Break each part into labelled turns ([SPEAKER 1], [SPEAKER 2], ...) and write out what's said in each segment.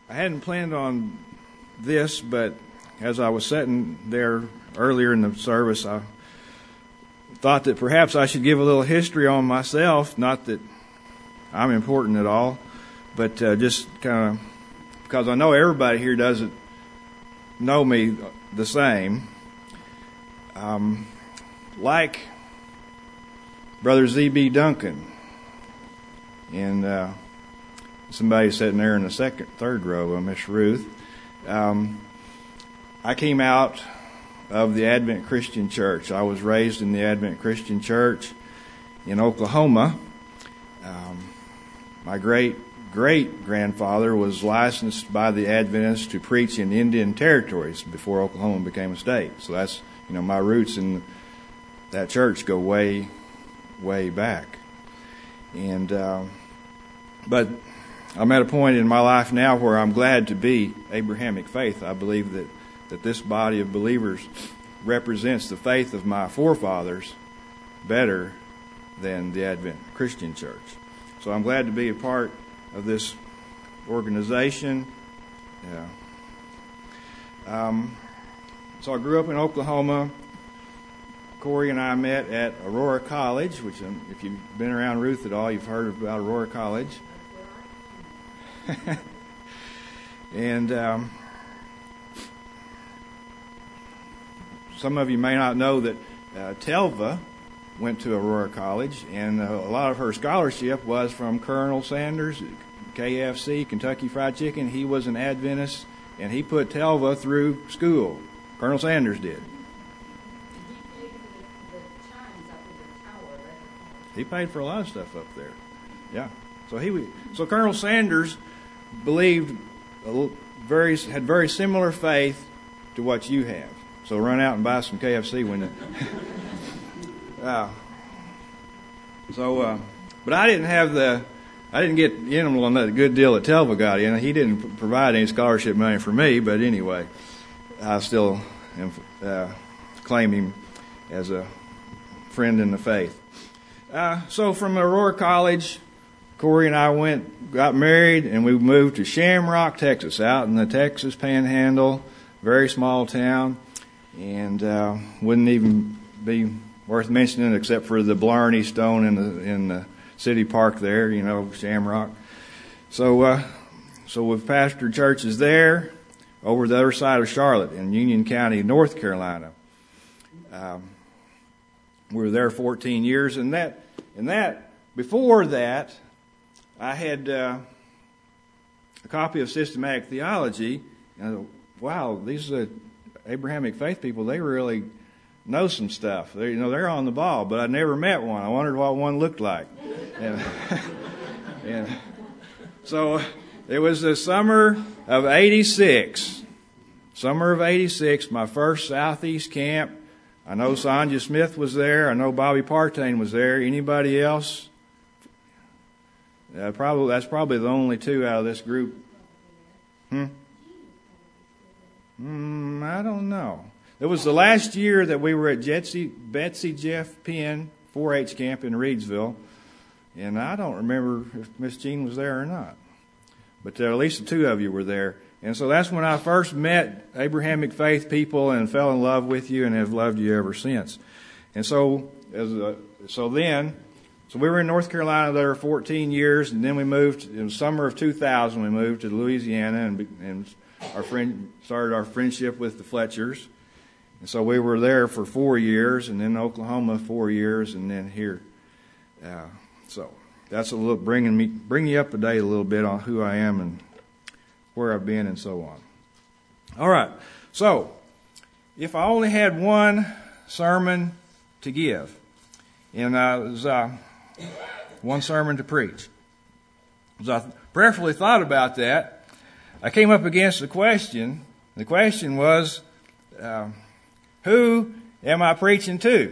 [SPEAKER 1] I hadn't planned on this, but as I was sitting there earlier in the service, I thought that perhaps I should give a little history on myself. Not that I'm important at all, but just kind of because I know everybody here doesn't know me the same. Like Brother Z.B. Duncan, and somebody sitting there in the third row, Miss Ruth. I came out of the Advent Christian Church. I was raised in the Advent Christian Church in Oklahoma. My great-great-grandfather was licensed by the Adventists to preach in Indian territories before Oklahoma became a state. So that's, my roots in that church go way, way back. And but I'm at a point in my life now where I'm glad to be Abrahamic faith. I believe that this body of believers represents the faith of my forefathers better than the Advent Christian Church. So I'm glad to be a part of this organization. So I grew up in Oklahoma. Corey and I met at Aurora College, which if you've been around Ruth at all, you've heard about Aurora College. And some of you may not know that Telva went to Aurora College, and a lot of her scholarship was from Colonel Sanders, KFC, Kentucky Fried Chicken. He was an Adventist, and he put Telva through school. Colonel Sanders did. He paid for a lot of stuff up there. Yeah. So Colonel Sanders believed had very similar faith to what you have. So run out and buy some KFC when you. But I didn't get in on that good deal that Telva got in. He didn't provide any scholarship money for me, but anyway, I still claim him as a friend in the faith. So from Aurora College, Corey and I got married, and we moved to Shamrock, Texas, out in the Texas Panhandle, very small town, and wouldn't even be worth mentioning except for the Blarney Stone in the city park there, Shamrock. So we've pastored churches there, over the other side of Charlotte in Union County, North Carolina. We were there 14 years, and before that, I had a copy of Systematic Theology. And wow, these Abrahamic faith people, they really know some stuff. They're on the ball, but I never met one. I wondered what one looked like. And so it was the summer of 86. Summer of 86, my first Southeast camp. I know Sonja Smith was there. I know Bobby Partain was there. Anybody else? That's probably the only two out of this group. I don't know. It was the last year that we were at Betsy Jeff Penn 4-H camp in Reedsville, and I don't remember if Miss Jean was there or not. But at least the two of you were there. And so that's when I first met Abrahamic faith people and fell in love with you and have loved you ever since. And so we were in North Carolina there 14 years, and then we moved in the summer of 2000. We moved to Louisiana and started our friendship with the Fletchers. And so we were there for 4 years, and then Oklahoma 4 years, and then here. So that's a little bring you up to date a little bit on who I am and where I've been and so on. All right. So if I only had one sermon to give, and it was one sermon to preach, as I prayerfully thought about that, I came up against a question. The question was, who am I preaching to?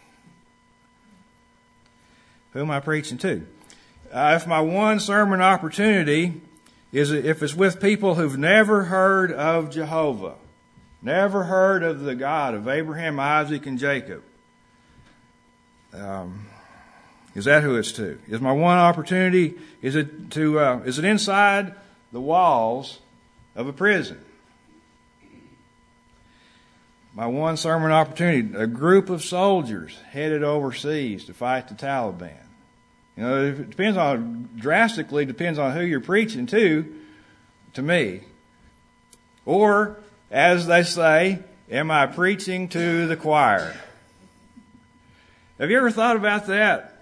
[SPEAKER 1] Who am I preaching to? If my one sermon opportunity if it's with people who've never heard of Jehovah, never heard of the God of Abraham, Isaac, and Jacob, is that who it's to? Is my one opportunity, is it inside the walls of a prison. My one sermon opportunity, a group of soldiers headed overseas to fight the Taliban. You know, it drastically depends on who you're preaching to me. Or, as they say, am I preaching to the choir? Have you ever thought about that?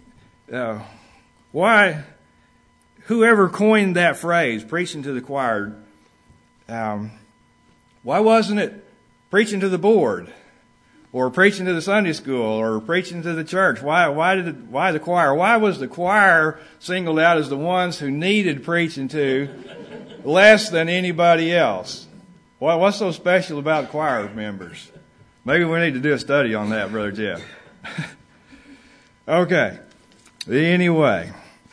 [SPEAKER 1] Why, whoever coined that phrase, preaching to the choir, why wasn't it preaching to the board, or preaching to the Sunday school, or preaching to the church? Why the choir? Why was the choir singled out as the ones who needed preaching to less than anybody else? What's so special about choir members? Maybe we need to do a study on that, Brother Jeff. Okay. Anyway,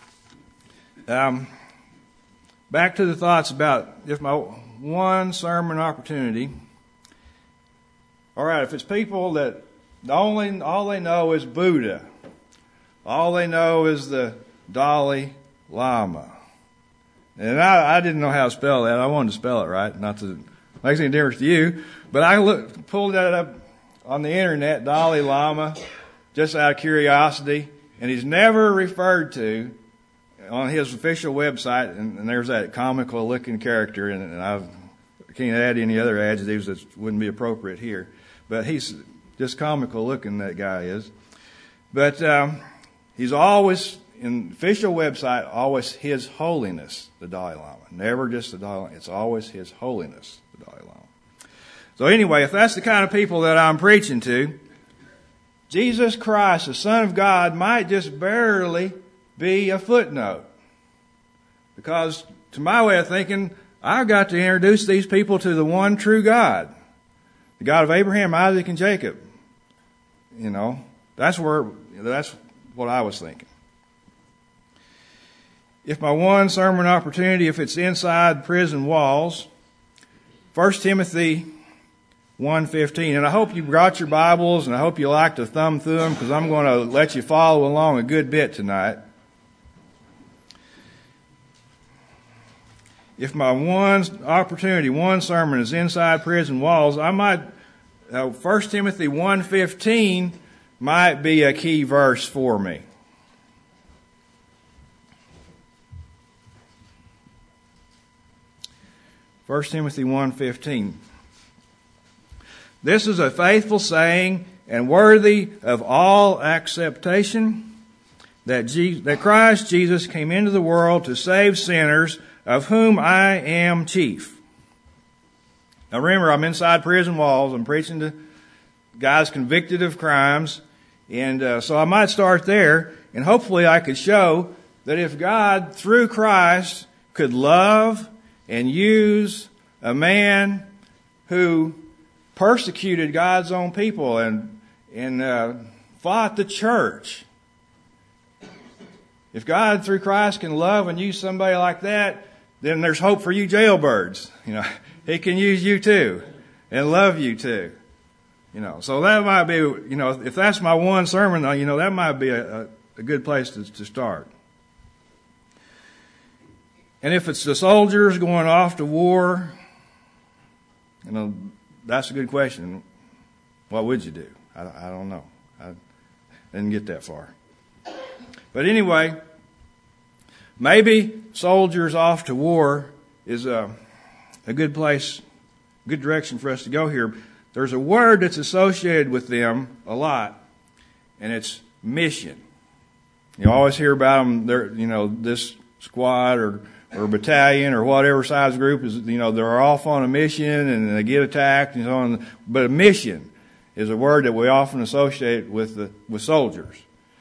[SPEAKER 1] back to the thoughts about if my one sermon opportunity. All right, if it's people that all they know is Buddha, all they know is the Dalai Lama, and I didn't know how to spell that. I wanted to spell it right, not that it makes any difference to you, but I pulled that up on the internet, Dalai Lama, just out of curiosity, and he's never referred to on his official website, and there's that comical looking character, and I can't add any other adjectives that wouldn't be appropriate here. But he's just comical looking, that guy is. But he's always, in the official website, always His Holiness, the Dalai Lama. Never just the Dalai Lama. It's always His Holiness, the Dalai Lama. So anyway, if that's the kind of people that I'm preaching to, Jesus Christ, the Son of God, might just barely be a footnote. Because to my way of thinking, I've got to introduce these people to the one true God. The God of Abraham, Isaac, and Jacob. You know, that's what I was thinking. If my one sermon opportunity, if it's inside prison walls, 1 Timothy 1:15, and I hope you brought your Bibles, and I hope you like to thumb through them, because I'm going to let you follow along a good bit tonight. If my one opportunity, one sermon is inside prison walls, I might, 1 Timothy 1:15 might be a key verse for me. First Timothy 1:15. This is a faithful saying and worthy of all acceptation, that Christ Jesus came into the world to save sinners, of whom I am chief. Now remember, I'm inside prison walls. I'm preaching to guys convicted of crimes. And so I might start there. And hopefully I could show that if God, through Christ, could love and use a man who persecuted God's own people and fought the church. If God, through Christ, can love and use somebody like that, then there's hope for you jailbirds. You know, He can use you too and love you too. You know, so that might be, you know, if that's my one sermon, you know, that might be a good place to start. And if it's the soldiers going off to war, you know, that's a good question. What would you do? I don't know. I didn't get that far. But anyway, maybe soldiers off to war is a good place, good direction for us to go here. There's a word that's associated with them a lot, and it's mission. You always hear about them. They're, you know, this squad or battalion or whatever size group is, you know, they're off on a mission and they get attacked and so on. But a mission is a word that we often associate with soldiers.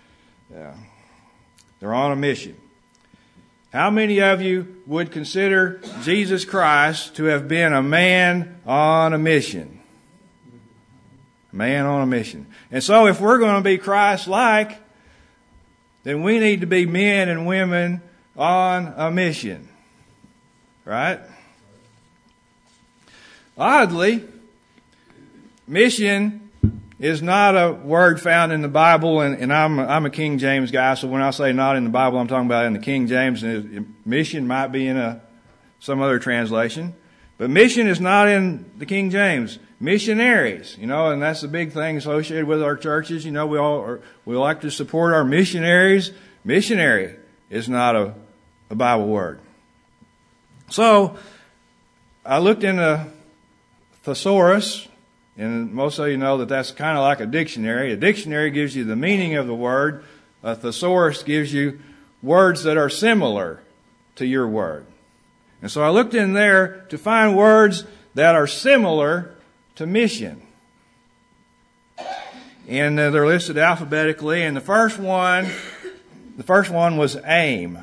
[SPEAKER 1] They're on a mission. How many of you would consider Jesus Christ to have been a man on a mission? A man on a mission. And so if we're going to be Christ-like, then we need to be men and women on a mission. Right? Oddly, mission is not a word found in the Bible, and I'm a King James guy, so when I say not in the Bible, I'm talking about in the King James, and mission might be in some other translation. But mission is not in the King James. Missionaries, and that's the big thing associated with our churches. We like to support our missionaries. Missionary is not a Bible word. So I looked in a thesaurus, and most of you know that that's kind of like a dictionary. A dictionary gives you the meaning of the word. A thesaurus gives you words that are similar to your word. And so I looked in there to find words that are similar to mission. And they're listed alphabetically. And the first one was aim.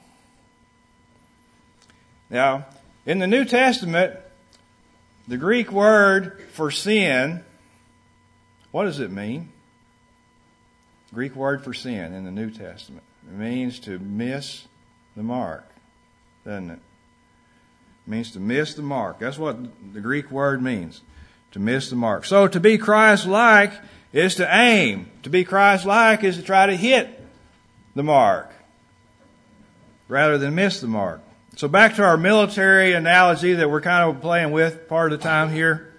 [SPEAKER 1] Now, in the New Testament, the Greek word for sin, what does it mean? Greek word for sin in the New Testament. It means to miss the mark, doesn't it? It means to miss the mark. That's what the Greek word means, to miss the mark. So to be Christ-like is to aim. To be Christ-like is to try to hit the mark rather than miss the mark. So back to our military analogy that we're kind of playing with part of the time here.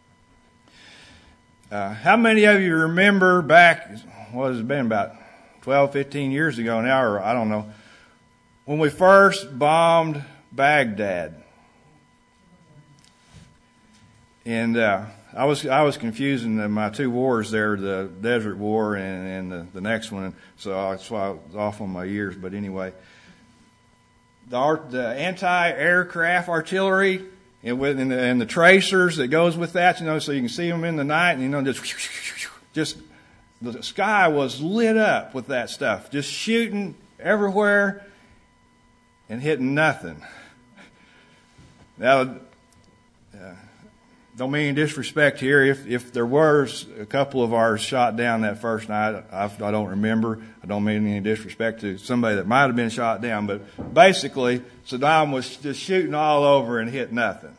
[SPEAKER 1] How many of you remember back, what has it been, about 12, 15 years ago now, or I don't know, when we first bombed Baghdad? And I was confusing my two wars there, the Desert War and the next one, so that's why I was off on my years. But anyway, the anti-aircraft artillery and the tracers that goes with that, so you can see them in the night, and just the sky was lit up with that stuff, just shooting everywhere and hitting nothing. Now, don't mean any disrespect here. If there was a couple of ours shot down that first night, I don't remember. I don't mean any disrespect to somebody that might have been shot down. But basically, Saddam was just shooting all over and hit nothing.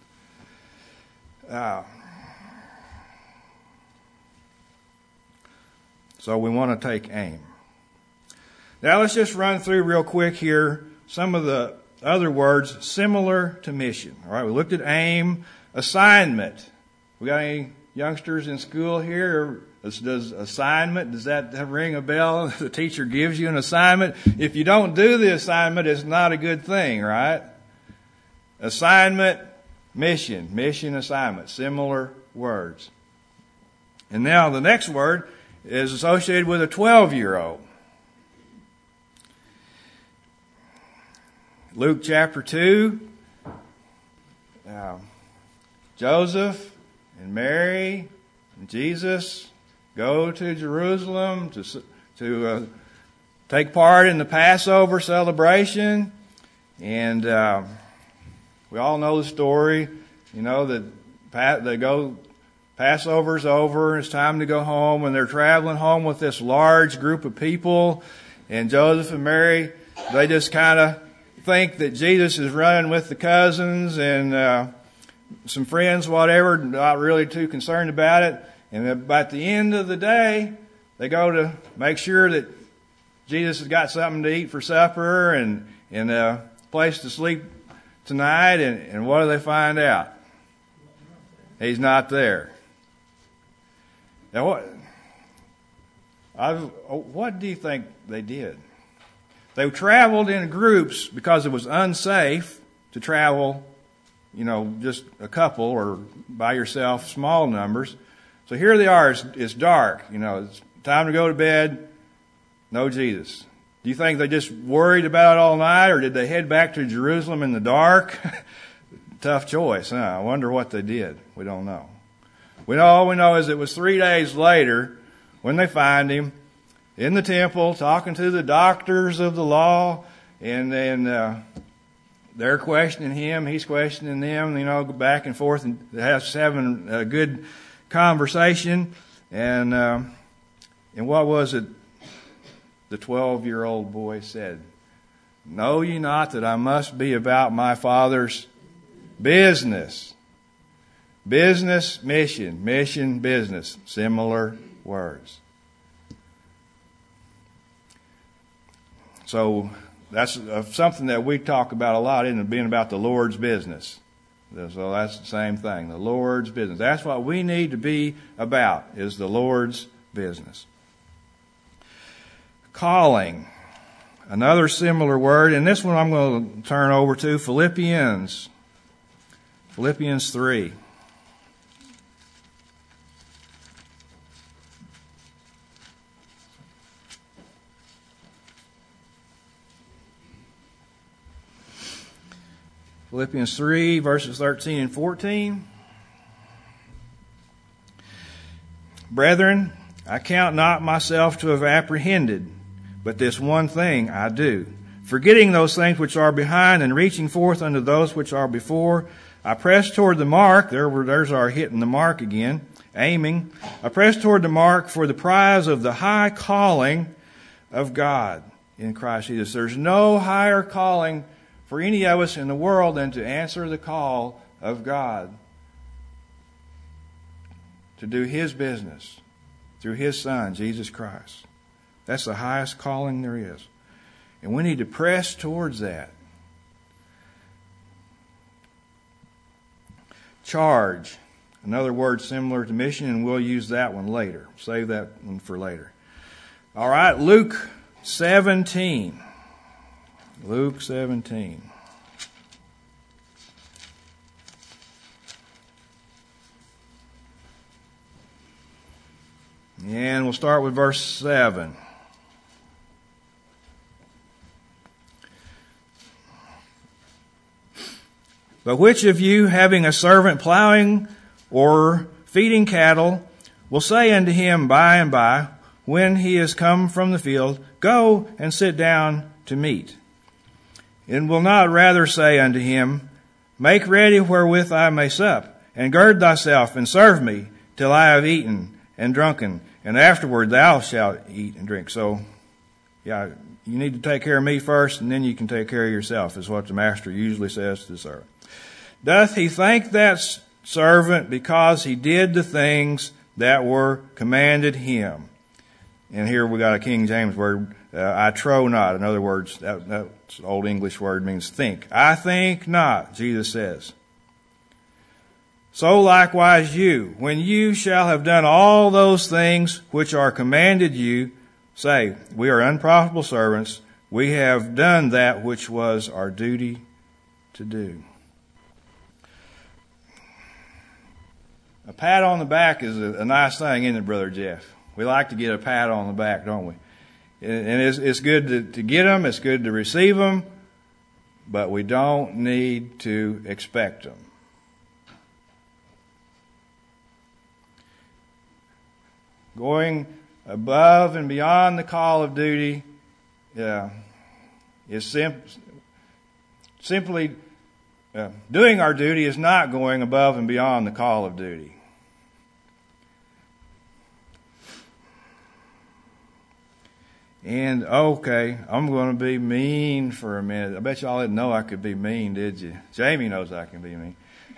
[SPEAKER 1] So we want to take aim. Now let's just run through real quick here some of the other words similar to mission. All right, we looked at aim. Assignment. We got any youngsters in school here? Does assignment, does that ring a bell? The teacher gives you an assignment. If you don't do the assignment, it's not a good thing, right? Assignment, mission, assignment, similar words. And now the next word is associated with a 12-year-old. Luke chapter 2. Joseph and Mary and Jesus go to Jerusalem to take part in the Passover celebration. And we all know the story, that they go, Passover's over, it's time to go home, and they're traveling home with this large group of people. And Joseph and Mary, they just kind of think that Jesus is running with the cousins and some friends, whatever, not really too concerned about it. And at the end of the day, they go to make sure that Jesus has got something to eat for supper and a place to sleep tonight. And what do they find out? He's not there. Now, what do you think they did? They traveled in groups because it was unsafe to travel just a couple or by yourself, small numbers. So here they are. It's dark. It's time to go to bed. No Jesus. Do you think they just worried about it all night, or did they head back to Jerusalem in the dark? Tough choice, huh? I wonder what they did. We don't know. All we know is it was 3 days later when they find him in the temple talking to the doctors of the law, and then they're questioning him, he's questioning them, go back and forth and having a good conversation. And what was it the 12-year-old boy said? Know ye not that I must be about my Father's business? Business, mission, business. Similar words. So that's something that we talk about a lot, isn't it? Being about the Lord's business. So that's the same thing, the Lord's business. That's what we need to be about, is the Lord's business. Calling. Another similar word, and this one I'm going to turn over to Philippians 3. Philippians 3, verses 13 and 14. Brethren, I count not myself to have apprehended, but this one thing I do, forgetting those things which are behind and reaching forth unto those which are before, I press toward the mark. There's our hitting the mark again, aiming. I press toward the mark for the prize of the high calling of God in Christ Jesus. There's no higher calling for any of us in the world than to answer the call of God, to do His business through His Son, Jesus Christ. That's the highest calling there is. And we need to press towards that. Charge. Another word similar to mission, and we'll use that one later. Save that one for later. All right, Luke 17. Luke 17. And we'll start with verse 7. But which of you, having a servant plowing or feeding cattle, will say unto him by and by, when he is come from the field, Go and sit down to meat? And will not rather say unto him, Make ready wherewith I may sup, and gird thyself, and serve me, till I have eaten and drunken, and afterward thou shalt eat and drink. So, you need to take care of me first, and then you can take care of yourself, is what the master usually says to the servant. Doth he thank that servant because he did the things that were commanded him? And here we got a King James word, I trow not. In other words, that's an old English word, means think. I think not, Jesus says. So likewise you, when you shall have done all those things which are commanded you, say, We are unprofitable servants. We have done that which was our duty to do. A pat on the back is a nice thing, isn't it, Brother Jeff? We like to get a pat on the back, don't we? And it's good to get them. It's good to receive them. But we don't need to expect them. Going above and beyond the call of duty is simply doing our duty is not going above and beyond the call of duty. And, okay, I'm going to be mean for a minute. I bet y'all didn't know I could be mean, did you? Jamie knows I can be mean.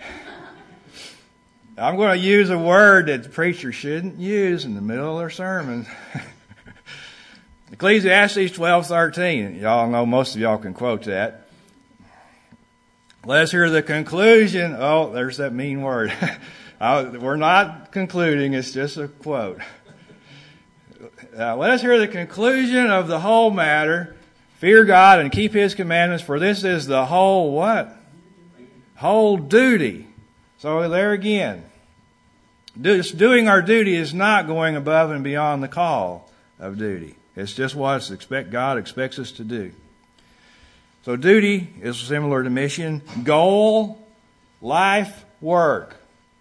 [SPEAKER 1] I'm going to use a word that the preacher shouldn't use in the middle of their sermon. Ecclesiastes 12:13. Y'all know, most of y'all can quote that. Let's hear the conclusion. Oh, there's that mean word. We're not concluding, it's just a quote. Let us hear the conclusion of the whole matter. Fear God and keep His commandments, for this is the whole what? Whole duty. So there again, doing our duty is not going above and beyond the call of duty. It's just what God expects us to do. So duty is similar to mission. Goal, life, work.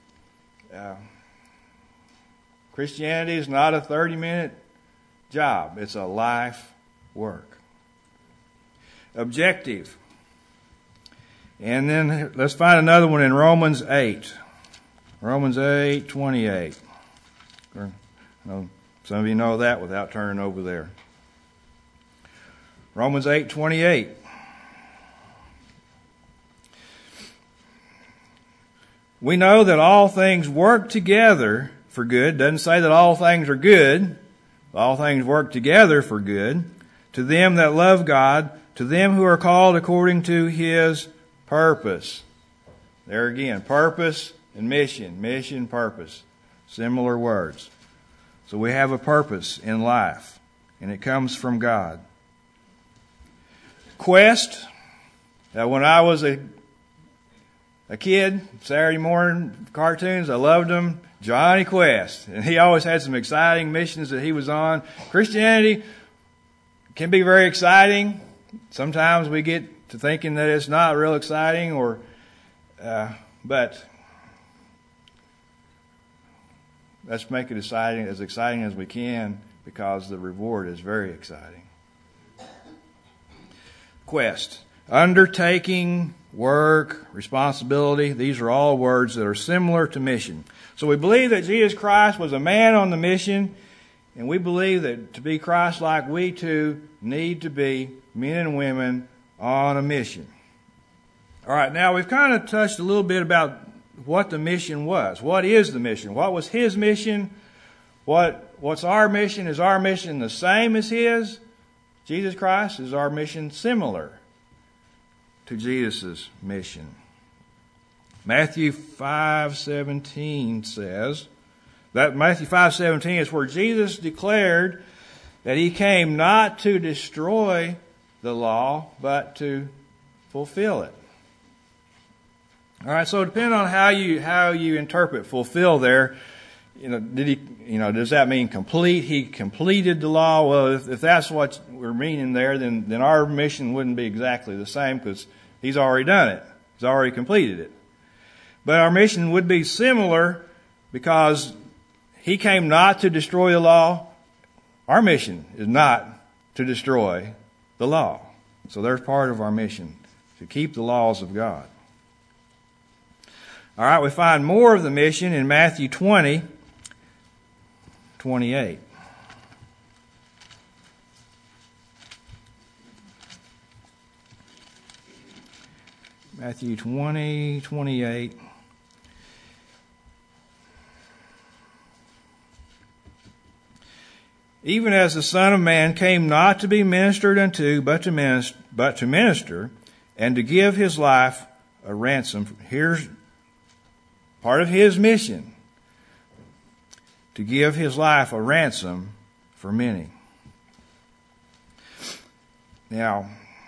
[SPEAKER 1] Christianity is not a 30-minute job. It's a life work. Objective. And then let's find another one in Romans 8. Romans 8:28. Some of you know that without turning over there. Romans 8:28. We know that all things work together for good. Doesn't say that all things are good. All things work together for good. To them that love God, to them who are called according to His purpose. There again, purpose and mission. Mission, purpose. Similar words. So we have a purpose in life, and it comes from God. Quest. When I was a kid, Saturday morning cartoons, I loved them. Johnny Quest. And he always had some exciting missions that he was on. Christianity can be very exciting. Sometimes we get to thinking that it's not real exciting, but let's make it as exciting as we can, because the reward is very exciting. Quest. Undertaking, work, responsibility. These are all words that are similar to mission. So we believe that Jesus Christ was a man on the mission, and we believe that to be Christ-like, we too need to be men and women on a mission. All right, now we've kind of touched a little bit about what the mission was. What is the mission? What was his mission? What's our mission? Is our mission the same as his? Jesus Christ? Is our mission similar to Jesus' mission? Matthew 5:17 says that Matthew 5:17 is where Jesus declared that he came not to destroy the law, but to fulfill it. All right, so depending on how you interpret fulfill there, does that mean complete? He completed the law. Well, if that's what we're meaning there, then our mission wouldn't be exactly the same, because he's already done it. He's already completed it. But our mission would be similar, because he came not to destroy the law. Our mission is not to destroy the law. So there's part of our mission, to keep the laws of God. All right, we find more of the mission in Matthew 20:28. Matthew 20:28. Even as the Son of Man came not to be ministered unto, but to minister, and to give his life a ransom. Here's part of his mission: to give his life a ransom for many. Now,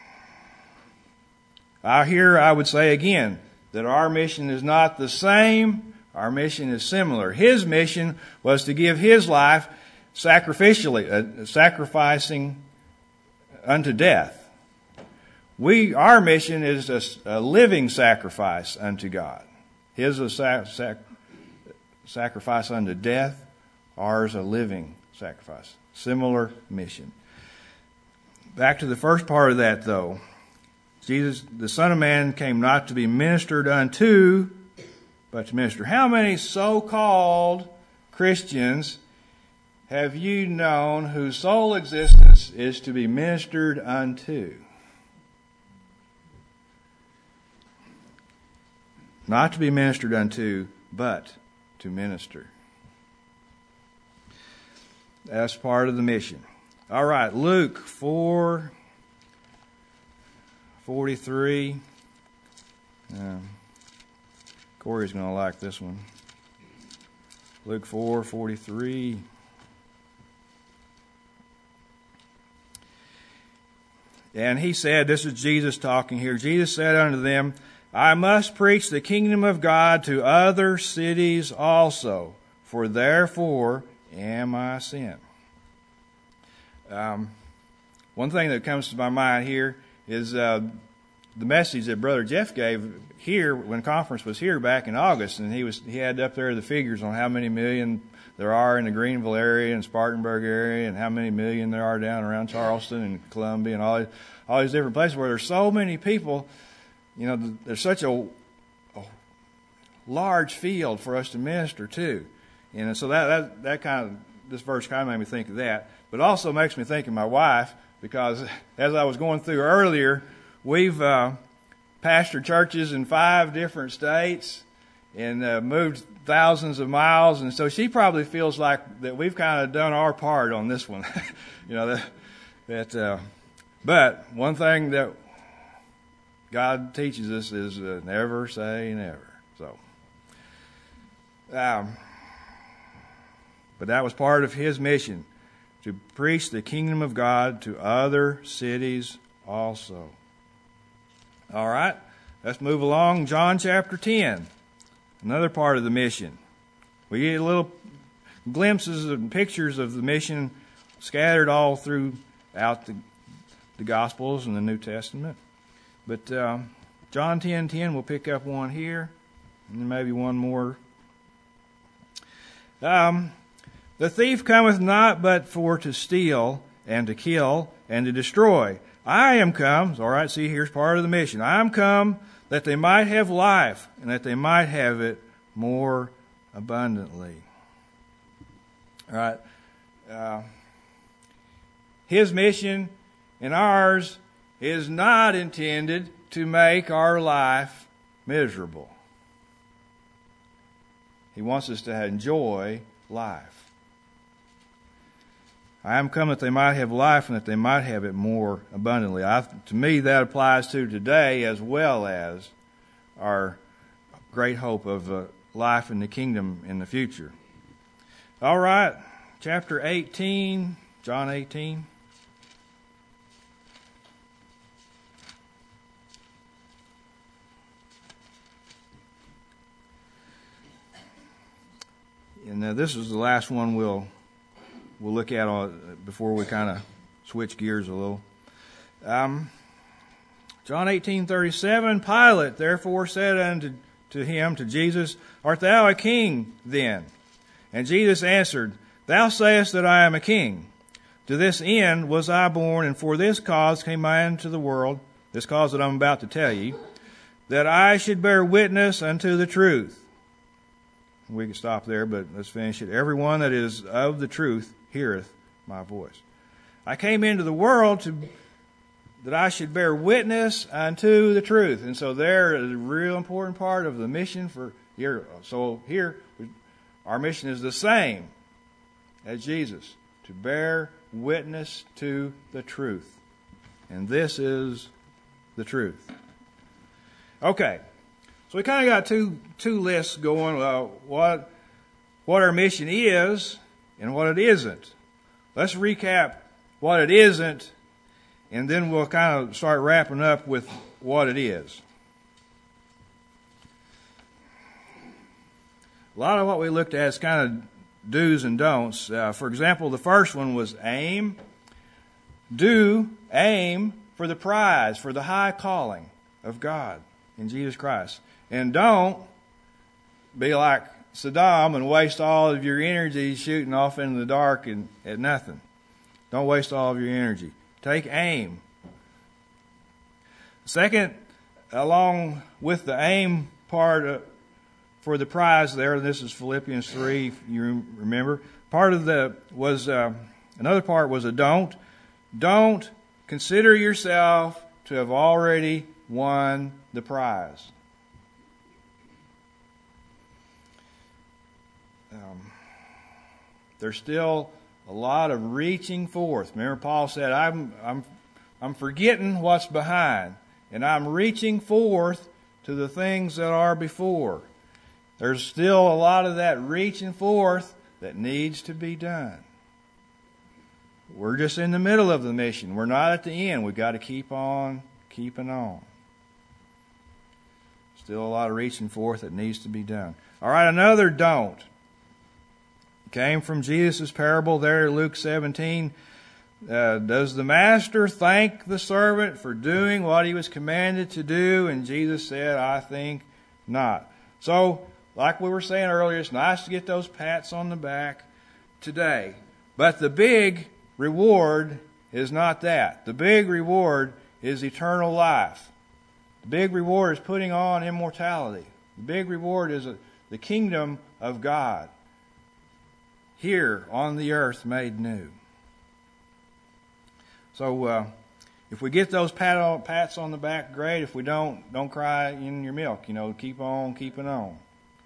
[SPEAKER 1] I would say again that our mission is not the same. Our mission is similar. His mission was to give his life sacrificially, sacrificing unto death. Our mission is a living sacrifice unto God. His a sacrifice unto death. Ours a living sacrifice. Similar mission. Back to the first part of that, though. Jesus, the Son of Man, came not to be ministered unto, but to minister. How many so-called Christians have you known whose sole existence is to be ministered unto? Not to be ministered unto, but to minister. That's part of the mission. All right, Luke 4:43. Corey's going to like this one. Luke 4:43. And he said, this is Jesus talking here, Jesus said unto them, I must preach the kingdom of God to other cities also, for therefore am I sent. One thing that comes to my mind here is the message that Brother Jeff gave here when conference was here back in August, and he had up there the figures on how many million there are in the Greenville area and Spartanburg area, and how many million there are down around Charleston and Columbia and all these different places where there's so many people. There's such a large field for us to minister to, and so that kind of, this verse kind of made me think of that, but also makes me think of my wife, because as I was going through earlier, we've pastored churches in 5 different states and moved thousands of miles, and so she probably feels like that we've kind of done our part on this one. But one thing that God teaches us is never say never. So, but that was part of his mission, to preach the kingdom of God to other cities also. All right, let's move along. John chapter 10, another part of the mission. We get little glimpses and pictures of the mission scattered all throughout the Gospels and the New Testament. But John 10:10, we'll pick up one here, and maybe one more. The thief cometh not but for to steal and to kill and to destroy. I am come, all right, see, here's part of the mission. I am come that they might have life, and that they might have it more abundantly. All right. His mission and ours is not intended to make our life miserable. He wants us to enjoy life. I am come that they might have life and that they might have it more abundantly. To me, that applies to today as well as our great hope of life in the kingdom in the future. All right, chapter 18, John 18. And this is the last one we'll look at before we kind of switch gears a little. John 18:37. Pilate therefore said unto him, to Jesus, Art thou a king then? And Jesus answered, Thou sayest that I am a king. To this end was I born, and for this cause came I into the world, this cause that I'm about to tell you, that I should bear witness unto the truth. We can stop there, but let's finish it. Everyone that is of the truth heareth my voice. I came into the world that I should bear witness unto the truth. And so there is a real important part of the mission for here. So here, our mission is the same as Jesus, to bear witness to the truth. And this is the truth. Okay. So we kind of got two lists going. What our mission is and what it isn't. Let's recap what it isn't, and then we'll kind of start wrapping up with what it is. A lot of what we looked at is kind of do's and don'ts. For example, the first one was aim. Aim for the prize, for the high calling of God in Jesus Christ. And don't be like Saddam and waste all of your energy shooting off into the dark and at nothing. Don't waste all of your energy. Take aim. Second, along with the aim part for the prize there, this is Philippians 3, if you remember. Another part was a don't. Don't consider yourself to have already won the prize. There's still a lot of reaching forth. Remember, Paul said, I'm forgetting what's behind, and I'm reaching forth to the things that are before. There's still a lot of that reaching forth that needs to be done. We're just in the middle of the mission. We're not at the end. We've got to keep on keeping on. Still a lot of reaching forth that needs to be done. All right, another don't. Came from Jesus' parable there, Luke 17. Does the master thank the servant for doing what he was commanded to do? And Jesus said, I think not. So, like we were saying earlier, it's nice to get those pats on the back today. But the big reward is not that. The big reward is eternal life. The big reward is putting on immortality. The big reward is the kingdom of God here on the earth made new. So if we get those pats on the back, great. If we don't cry in your milk. Keep on keeping on.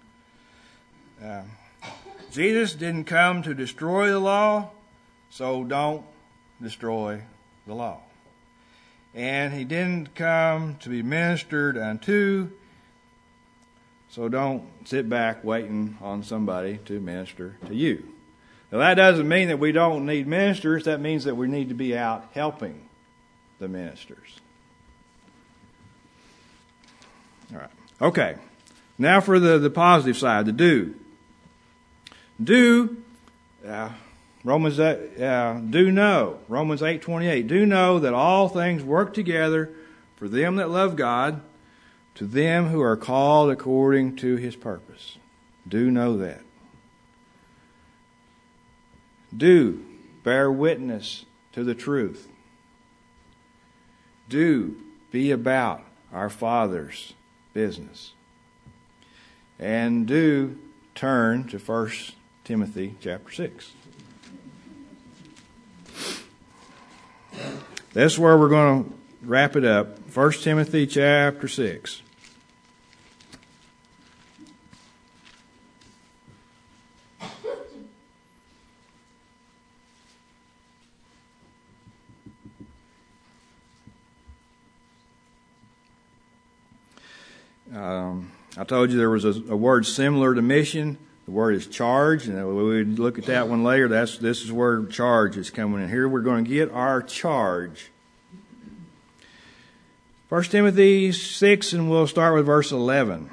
[SPEAKER 1] Jesus didn't come to destroy the law, so don't destroy the law. and he didn't come to be ministered unto. So don't sit back waiting on somebody to minister to you. Now that doesn't mean that we don't need ministers. That means that we need to be out helping the ministers. All right. Okay. Now for the positive side, the do. Do know. Romans 8:28. Do know that all things work together for them that love God, to them who are called according to His purpose. Do know that. Do bear witness to the truth. Do be about our Father's business. And do turn to 1 Timothy chapter 6. That's where we're going to wrap it up. 1 Timothy chapter 6. I told you there was a word similar to mission. The word is charge, and we would look at that one later. This is where charge is coming in. Here we're going to get our charge. 1 Timothy 6, and we'll start with verse 11.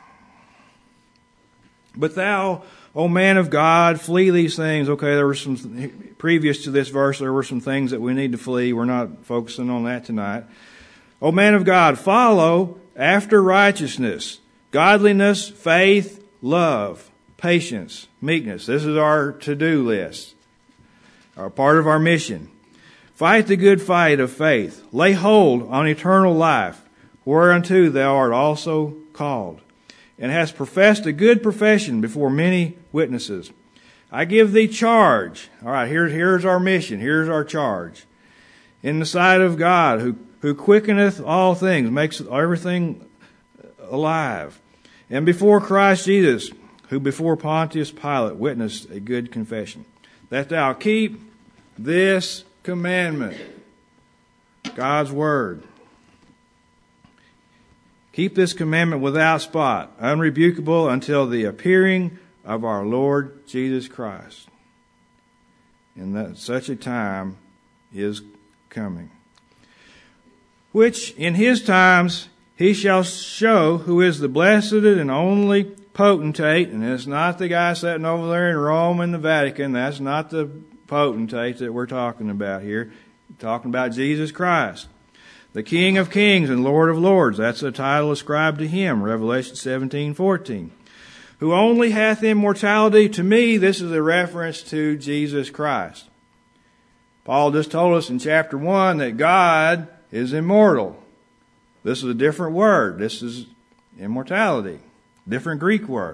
[SPEAKER 1] But thou, O man of God, flee these things. Okay, there were some, previous to this verse, there were some things that we need to flee. We're not focusing on that tonight. O man of God, follow after righteousness, godliness, faith, love, patience, meekness. This is our to-do list, our part of our mission. Fight the good fight of faith. Lay hold on eternal life, whereunto thou art also called, and hast professed a good profession before many witnesses. I give thee charge. All right, here's our mission. Here's our charge. In the sight of God, who quickeneth all things, makes everything alive. And before Christ Jesus, who before Pontius Pilate witnessed a good confession, that thou keep this commandment, God's word. Keep this commandment without spot, unrebukable, until the appearing of our Lord Jesus Christ. And that such a time is coming, which in his times he shall show who is the blessed and only potentate. And it's not the guy sitting over there in Rome and the Vatican. That's not the potentate that we're talking about here. We're talking about Jesus Christ, the King of kings and Lord of lords. That's the title ascribed to him, Revelation 17:14. Who only hath immortality. To me, this is a reference to Jesus Christ. Paul just told us in chapter 1 that God is immortal. This is a different word. This is immortality. Different Greek word.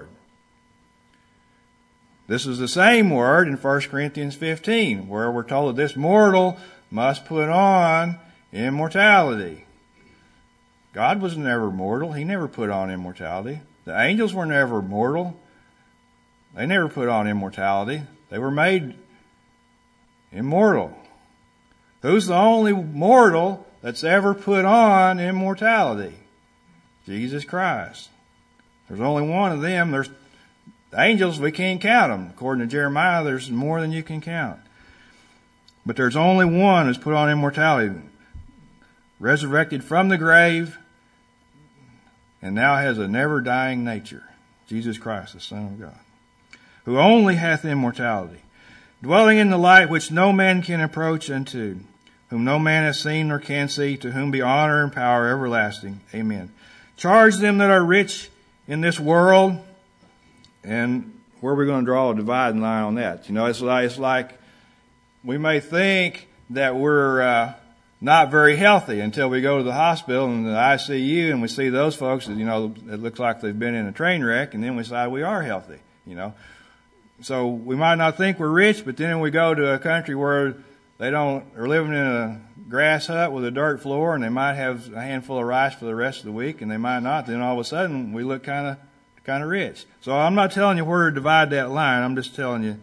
[SPEAKER 1] This is the same word in 1 Corinthians 15, where we're told that this mortal must put on immortality. God was never mortal. He never put on immortality. The angels were never mortal. They never put on immortality. They were made immortal. Who's the only mortal that's ever put on immortality? Jesus Christ. There's only one of them. There's the angels, we can't count them. According to Jeremiah, there's more than you can count. But there's only one who's put on immortality, resurrected from the grave, and now has a never-dying nature. Jesus Christ, the Son of God, who only hath immortality, dwelling in the light which no man can approach unto, whom no man has seen nor can see, to whom be honor and power everlasting. Amen. Charge them that are rich in this world. And where are we going to draw a dividing line on that? You know, it's like we may think that we're not very healthy until we go to the hospital and the ICU and we see those folks that, you know, it looks like they've been in a train wreck, and then we decide we are healthy, you know. So we might not think we're rich, but then we go to a country where are living in a grass hut with a dirt floor, and they might have a handful of rice for the rest of the week, and they might not. Then all of a sudden we look kind of rich. So I'm not telling you where to divide that line. I'm just telling you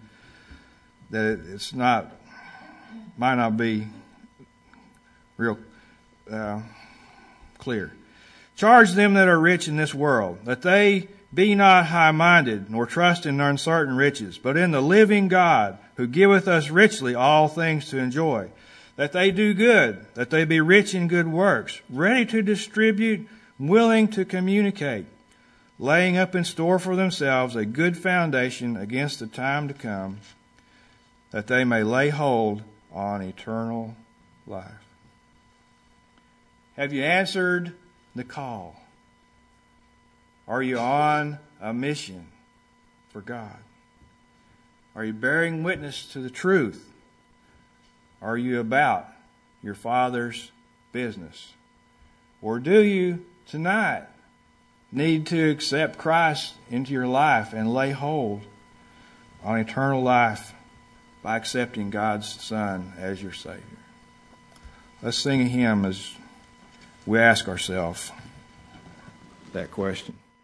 [SPEAKER 1] that might not be real clear. Charge them that are rich in this world, that they be not high-minded, nor trust in uncertain riches, but in the living God, who giveth us richly all things to enjoy. That they do good, that they be rich in good works, ready to distribute, willing to communicate, laying up in store for themselves a good foundation against the time to come, that they may lay hold on eternal life. Have you answered the call? Are you on a mission for God? Are you bearing witness to the truth? Are you about your Father's business? Or do you tonight need to accept Christ into your life and lay hold on eternal life by accepting God's Son as your Savior? Let's sing a hymn as we ask ourselves that question.